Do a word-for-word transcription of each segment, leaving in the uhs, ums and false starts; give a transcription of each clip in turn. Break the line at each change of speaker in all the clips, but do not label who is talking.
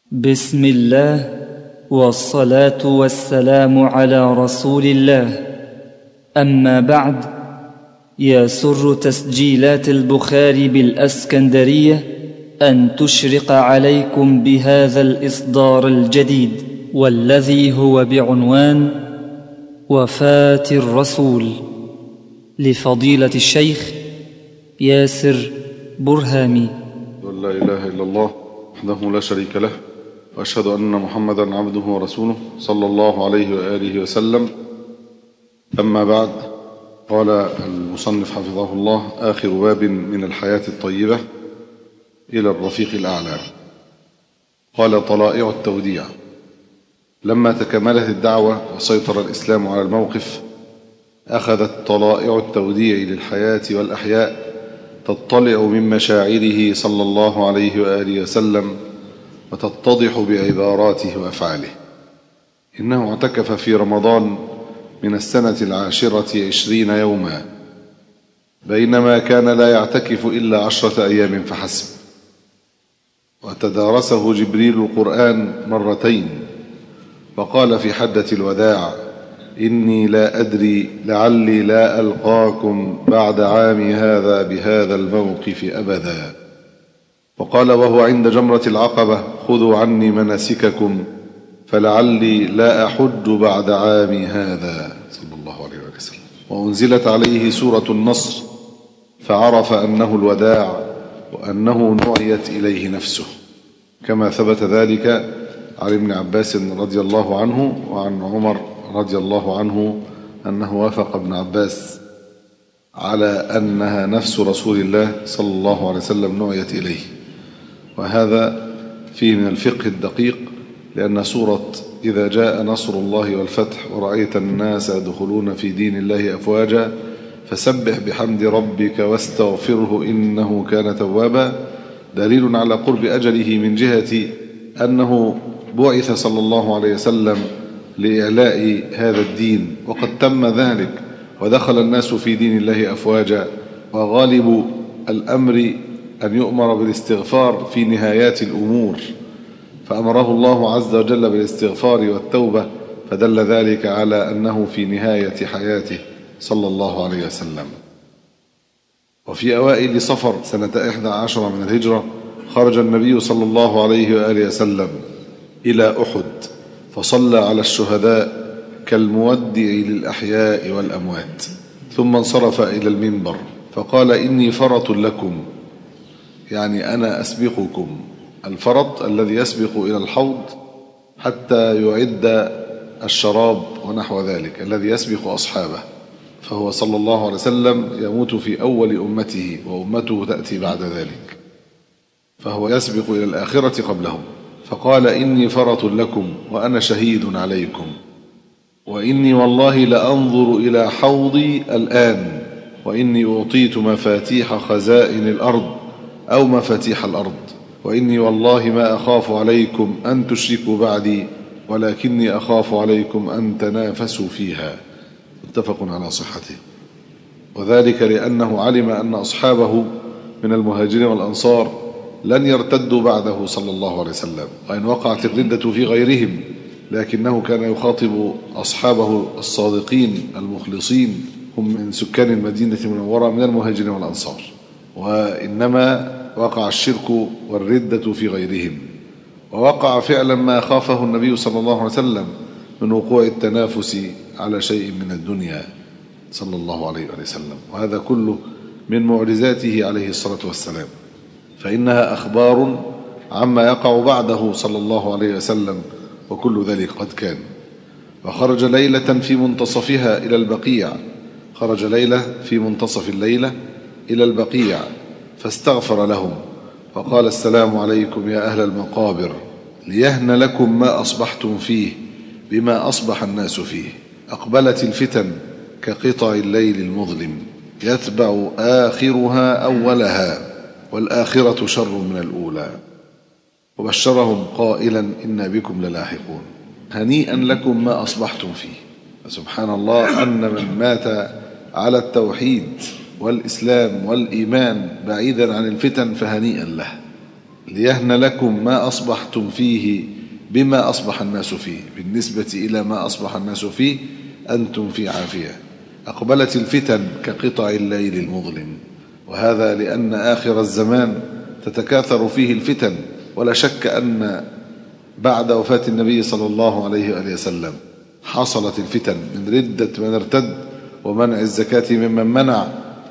بسم الله والصلاة والسلام على رسول الله. أما بعد، يسر تسجيلات البخاري بالأسكندرية أن تشرق عليكم بهذا الإصدار الجديد، والذي هو بعنوان وفاة الرسول، لفضيلة الشيخ ياسر برهامي.
لا إله إلا الله وحده لا شريك له، وأشهد أن محمدا عبده ورسوله صلى الله عليه وآله وسلم. أما بعد، قال المصنف حفظه الله: آخر باب من الحياة الطيبة إلى الرفيق الأعلى. قال: طلائع التوديع. لما تكملت الدعوة وسيطر الإسلام على الموقف، أخذت طلائع التوديع للحياة والأحياء تطلع من مشاعره صلى الله عليه وآله وسلم وتتضح بعباراته وأفعاله. إنه اعتكف في رمضان من السنة العاشرة عشرين يوما، بينما كان لا يعتكف إلا عشرة أيام فحسب، وتدارسه جبريل القرآن مرتين، فقال في حدة الوداع: إني لا أدري لعلي لا ألقاكم بعد عامي هذا بهذا الموقف أبدا. وقال وهو عند جمرة العقبة: خذوا عني مناسككم فلعلي لا أحج بعد عامي هذا، صلى الله عليه وسلم. وأنزلت عليه سورة النصر، فعرف أنه الوداع وأنه نعيت إليه نفسه، كما ثبت ذلك عن ابن عباس رضي الله عنه وعن عمر رضي الله عنه أنه وافق ابن عباس على أنها نفس رسول الله صلى الله عليه وسلم نعيت إليه. وهذا فيه من الفقه الدقيق، لأن سورة إذا جاء نصر الله والفتح ورأيت الناس يدخلون في دين الله أفواجا فسبح بحمد ربك واستغفره إنه كان توابا، دليل على قرب أجله من جهة أنه بعث صلى الله عليه وسلم لإعلاء هذا الدين، وقد تم ذلك ودخل الناس في دين الله أفواجا. وغالب الأمر أن يؤمر بالاستغفار في نهايات الأمور، فأمره الله عز وجل بالاستغفار والتوبة، فدل ذلك على أنه في نهاية حياته صلى الله عليه وسلم. وفي أوائل صفر سنة إحدى عشر من الهجرة خرج النبي صلى الله عليه وآله وسلم إلى أحد، فصلى على الشهداء كالمودع للأحياء والأموات، ثم انصرف إلى المنبر فقال: إني فرط لكم، يعني أنا أسبقكم. الفرط الذي يسبق إلى الحوض حتى يعد الشراب ونحو ذلك، الذي يسبق أصحابه، فهو صلى الله عليه وسلم يموت في أول أمته وأمته تأتي بعد ذلك، فهو يسبق إلى الآخرة قبلهم. فقال: إني فرط لكم وأنا شهيد عليكم، وإني والله لأنظر إلى حوضي الآن، وإني أعطيت مفاتيح خزائن الأرض أو مفاتيح الأرض، وإني والله ما أخاف عليكم أن تشركوا بعدي، ولكني أخاف عليكم أن تنافسوا فيها. متفق على صحته. وذلك لأنه علم أن أصحابه من المهاجرين والأنصار لن يرتدوا بعده صلى الله عليه وسلم، وإن وقعت الردة في غيرهم، لكنه كان يخاطب أصحابه الصادقين المخلصين، هم من سكان المدينة المنورة من المهاجرين والأنصار، وإنما وقع الشرك والردة في غيرهم. ووقع فعلا ما خافه النبي صلى الله عليه وسلم من وقوع التنافس على شيء من الدنيا صلى الله عليه وسلم، وهذا كله من معجزاته عليه الصلاة والسلام، فإنها أخبار عما يقع بعده صلى الله عليه وسلم، وكل ذلك قد كان. وخرج ليلة في منتصفها إلى البقيع، خرج ليلة في منتصف الليلة إلى البقيع فاستغفر لهم، فقال: السلام عليكم يا أهل المقابر، ليهن لكم ما أصبحتم فيه بما أصبح الناس فيه. أقبلت الفتن كقطع الليل المظلم، يتبع آخرها أولها، والآخرة شر من الأولى. وبشرهم قائلا: إنا بكم للاحقون، هنيئا لكم ما أصبحتم فيه. فسبحان الله أن من مات على التوحيد والإسلام والإيمان بعيدا عن الفتن فهنيئا له، ليهن لكم ما أصبحتم فيه بما أصبح الناس فيه. بالنسبة إلى ما أصبح الناس فيه أنتم في عافية. أقبلت الفتن كقطع الليل المظلم، وهذا لأن آخر الزمان تتكاثر فيه الفتن. ولا شك أن بعد وفاة النبي صلى الله عليه وآله وسلم حصلت الفتن من ردة من ارتد، ومنع الزكاة ممن منع،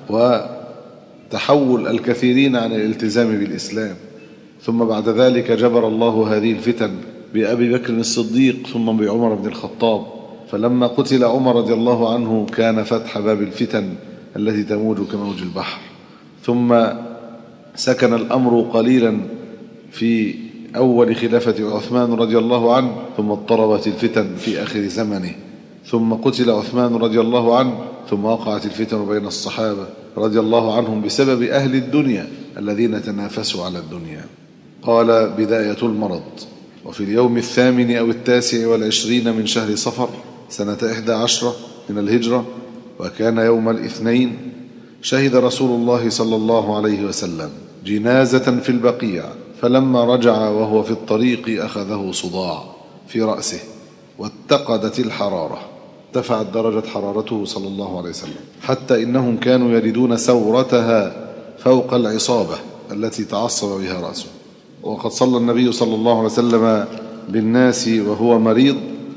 وتحول الكثيرين عن الالتزام بالإسلام. ثم بعد ذلك جبر الله هذه الفتن بأبي بكر الصديق ثم بعمر بن الخطاب، فلما قتل عمر رضي الله عنه كان فتح باب الفتن التي تموج كموج البحر. ثم سكن الأمر قليلا في أول خلافة عثمان رضي الله عنه، ثم اضطربت الفتن في آخر زمنه، ثم قتل عثمان رضي الله عنه، ثم وقعت الفتن بين الصحابة رضي الله عنهم بسبب أهل الدنيا الذين تنافسوا على الدنيا. قال: بداية المرض. وفي اليوم الثامن أو التاسع والعشرين من شهر صفر سنة إحدى عشرة من الهجرة، وكان يوم الاثنين، شهد رسول الله صلى الله عليه وسلم جنازة في البقيع، فلما رجع وهو في الطريق أخذه صداع في رأسه واتقدت الحرارة، ارتفعت درجة حرارته صلى الله عليه وسلم، حتى إنهم كانوا يردون سورتها فوق العصابة التي تعصب بها رأسه. وقد صلى النبي صلى الله عليه وسلم بالناس وهو مريض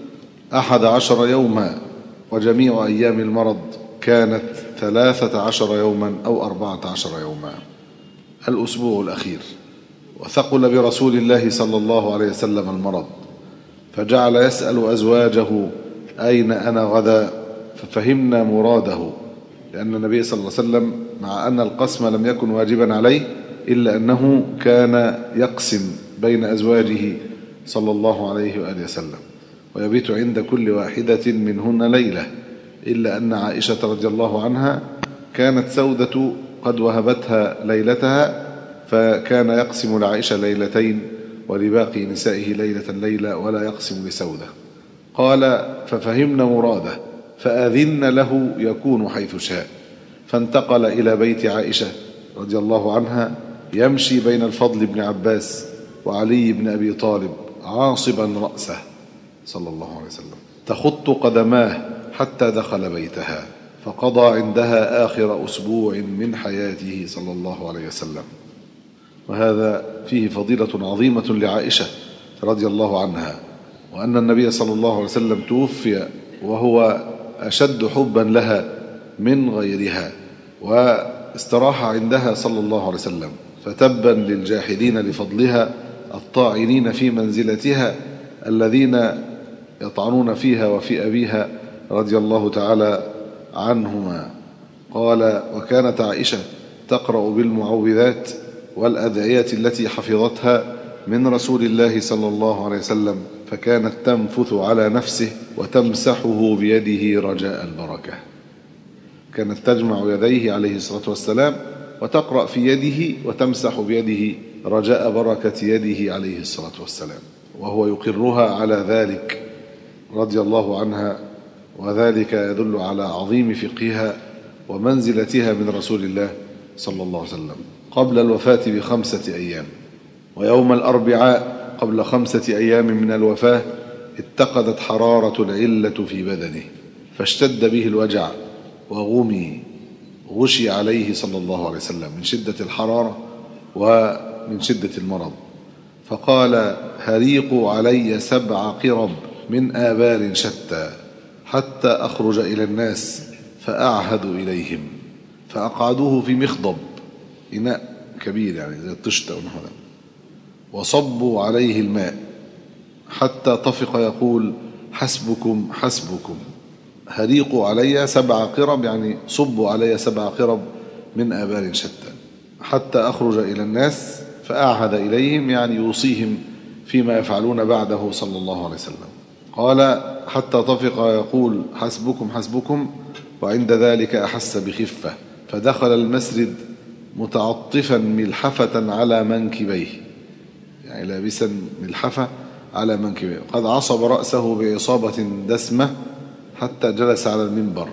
أحد عشر يوما، وجميع أيام المرض كانت ثلاثة عشر يوما أو أربعة عشر يوما، الأسبوع الأخير. وثقل برسول الله صلى الله عليه وسلم المرض، فجعل يسأل أزواجه: أين أنا غدا؟ ففهمنا مراده، لأن النبي صلى الله عليه وسلم مع أن القسم لم يكن واجبا عليه إلا أنه كان يقسم بين أزواجه صلى الله عليه وآله وسلم، ويبيت عند كل واحدة منهن ليلة، إلا أن عائشة رضي الله عنها كانت سودة قد وهبتها ليلتها، فكان يقسم لعائشة ليلتين ولباقي نسائه ليلة ليلة، ولا يقسم لسودة. قال: ففهمنا مراده فأذن له يكون حيث شاء، فانتقل إلى بيت عائشة رضي الله عنها يمشي بين الفضل بن عباس وعلي بن أبي طالب عاصبا رأسه صلى الله عليه وسلم، تخط قدماه حتى دخل بيتها، فقضى عندها آخر أسبوع من حياته صلى الله عليه وسلم. وهذا فيه فضيلة عظيمة لعائشة رضي الله عنها، وأن النبي صلى الله عليه وسلم توفي وهو أشد حبا لها من غيرها، واستراح عندها صلى الله عليه وسلم، فتبا للجاحدين لفضلها الطاعنين في منزلتها الذين يطعنون فيها وفي أبيها رضي الله تعالى عنهما. قال: وكانت عائشة تقرأ بالمعوذات والأدعية التي حفظتها من رسول الله صلى الله عليه وسلم، فكانت تنفث على نفسه وتمسحه بيده رجاء البركة. كانت تجمع يديه عليه الصلاة والسلام وتقرأ في يده وتمسح بيده رجاء بركة يده عليه الصلاة والسلام، وهو يقرها على ذلك رضي الله عنها، وذلك يدل على عظيم فقهها ومنزلتها من رسول الله صلى الله عليه وسلم. قبل الوفاة بخمسة أيام، ويوم الأربعاء قبل خمسة أيام من الوفاة اتقدت حرارة العلة في بدنه، فاشتد به الوجع وغمي، غشي عليه صلى الله عليه وسلم من شدة الحرارة ومن شدة المرض، فقال: هريقوا علي سبع قرب من آبار شتى حتى أخرج إلى الناس فأعهد إليهم، فأقعدوه في مخضب، إناء كبير يعني زي الطشت أو نحو ذلك، وصبوا عليه الماء حتى طفق يقول: حسبكم حسبكم. هريقوا علي سبع قرب يعني صبوا علي سبع قرب من آبار شتى حتى أخرج إلى الناس فأعهد إليهم، يعني يوصيهم فيما يفعلون بعده صلى الله عليه وسلم. قال: حتى طفق يقول: حسبكم حسبكم، وعند ذلك أحس بخفة، فدخل المسجد متعطفا ملحفة على منكبيه، يعني لابسا ملحفة على منكبيه، قد عصب رأسه بعصابة دسمة حتى جلس على المنبر،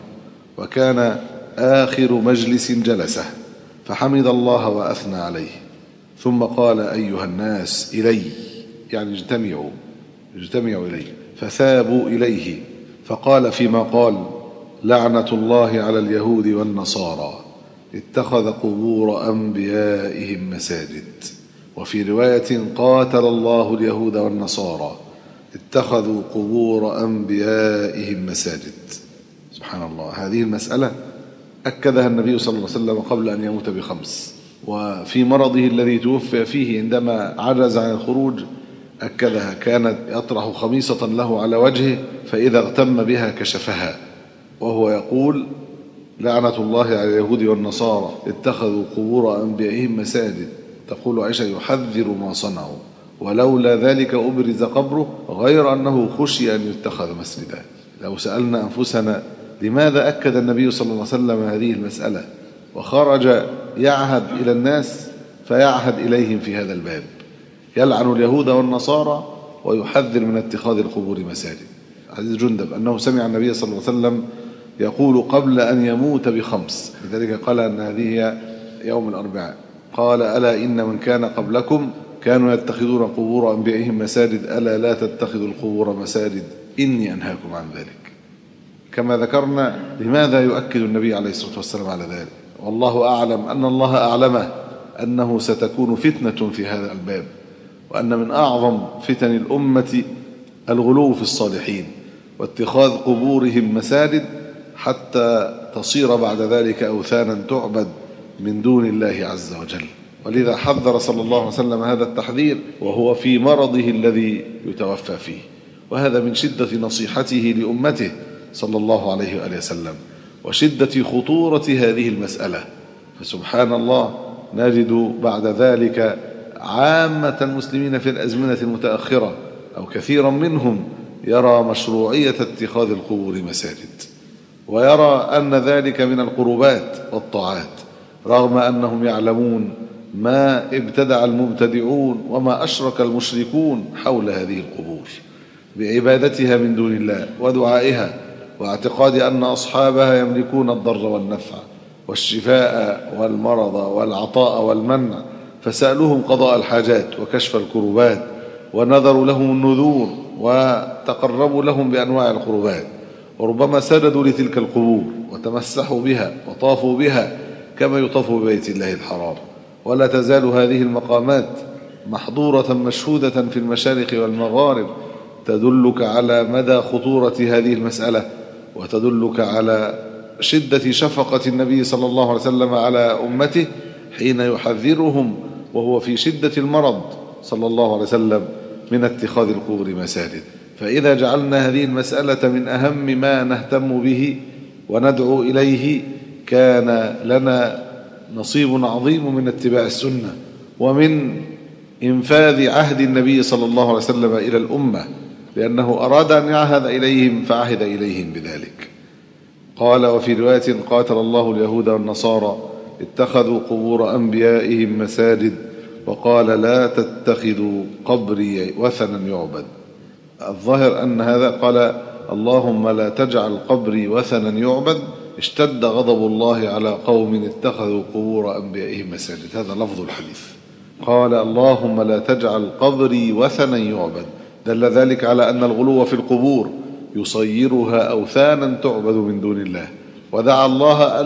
وكان آخر مجلس جلسه، فحمد الله وأثنى عليه، ثم قال أيها الناس إلي، يعني اجتمعوا اجتمعوا إلي، فثابوا إليه. فقال فيما قال لعنة الله على اليهود والنصارى اتخذ قبور أنبيائهم مساجد. وفي رواية قاتل الله اليهود والنصارى اتخذوا قبور أنبيائهم مساجد. سبحان الله. هذه المسألة أكدها النبي صلى الله عليه وسلم قبل أن يموت بخمس، وفي مرضه الذي توفي فيه عندما عجز عن الخروج أكدها. كانت يطرح خميصة له على وجهه فإذا اغتم بها كشفها، وهو يقول لعنة الله على اليهود والنصارى اتخذوا قبور أنبيائهم مساجد. تقول عائشة يحذر ما صنعوا، ولولا ذلك أبرز قبره، غير أنه خشي أن يتخذ مسجدا. لو سألنا أنفسنا لماذا أكد النبي صلى الله عليه وسلم هذه المسألة وخرج يعهد إلى الناس، فيعهد إليهم في هذا الباب، يلعن اليهود والنصارى ويحذر من اتخاذ القبور مساجد. حديث جندب أنه سمع النبي صلى الله عليه وسلم يقول قبل أن يموت بخمس، لذلك قال أن هذه هي يوم الأربعاء، قال ألا إن من كان قبلكم كانوا يتخذون قبور أنبيائهم مساجد ألا لا تتخذوا القبور مساجد إني أنهاكم عن ذلك. كما ذكرنا لماذا يؤكد النبي عليه الصلاة والسلام على ذلك؟ والله أعلم أن الله أعلمه أنه ستكون فتنة في هذا الباب، وأن من أعظم فتن الأمة الغلو في الصالحين واتخاذ قبورهم مساجد حتى تصير بعد ذلك أوثانا تعبد من دون الله عز وجل. ولذا حذر صلى الله عليه وسلم هذا التحذير وهو في مرضه الذي يتوفى فيه، وهذا من شدة نصيحته لأمته صلى الله عليه وآله وسلم وشدة خطورة هذه المسألة. فسبحان الله نجد بعد ذلك عامة المسلمين في الأزمنة المتأخرة أو كثيرا منهم يرى مشروعية اتخاذ القبور مساجد، ويرى أن ذلك من القربات والطاعات، رغم أنهم يعلمون ما ابتدع المبتدعون وما أشرك المشركون حول هذه القبور بعبادتها من دون الله ودعائها، واعتقاد أن أصحابها يملكون الضر والنفع والشفاء والمرض والعطاء والمنع، فسألوهم قضاء الحاجات وكشف الكربات، ونذروا لهم النذور وتقربوا لهم بأنواع القربات، وربما سجدوا لتلك القبور وتمسحوا بها وطافوا بها كما يطاف ببيت الله الحرام. ولا تزال هذه المقامات محظورة مشهودة في المشارق والمغارب، تدلك على مدى خطورة هذه المسألة، وتدلك على شدة شفقة النبي صلى الله عليه وسلم على أمته حين يحذرهم وهو في شدة المرض صلى الله عليه وسلم من اتخاذ القبور مساجد. فإذا جعلنا هذه المسألة من أهم ما نهتم به وندعو إليه كان لنا نصيب عظيم من اتباع السنة ومن إنفاذ عهد النبي صلى الله عليه وسلم إلى الأمة، لأنه أراد أن يعهد إليهم فعهد إليهم بذلك. قال وفي رواية قاتل الله اليهود والنصارى اتخذوا قبور أنبيائهم مساجد، وقال لا تتخذوا قبري وثنا يعبد. الظاهر أن هذا قال اللهم لا تجعل قبري وثنا يعبد، اشتد غضب الله على قوم اتخذوا قبور أنبيائهم مساجد، هذا لفظ الحديث. قال اللهم لا تجعل قبري وثنا يعبد، دل ذلك على أن الغلو في القبور يصيرها أوثانا تعبد من دون الله، ودعا الله